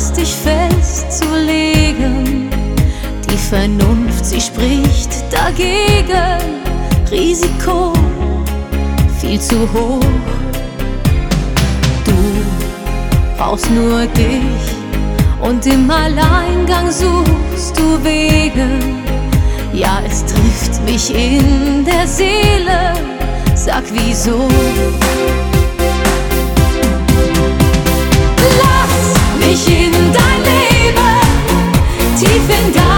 heißt, dich festzulegen. Die Vernunft, sie spricht dagegen. Risiko viel zu hoch. Du brauchst nur dich und im Alleingang suchst du Wege. Ja, es trifft mich in der Seele, sag wieso. Lass mich in dein Leben, tief in dein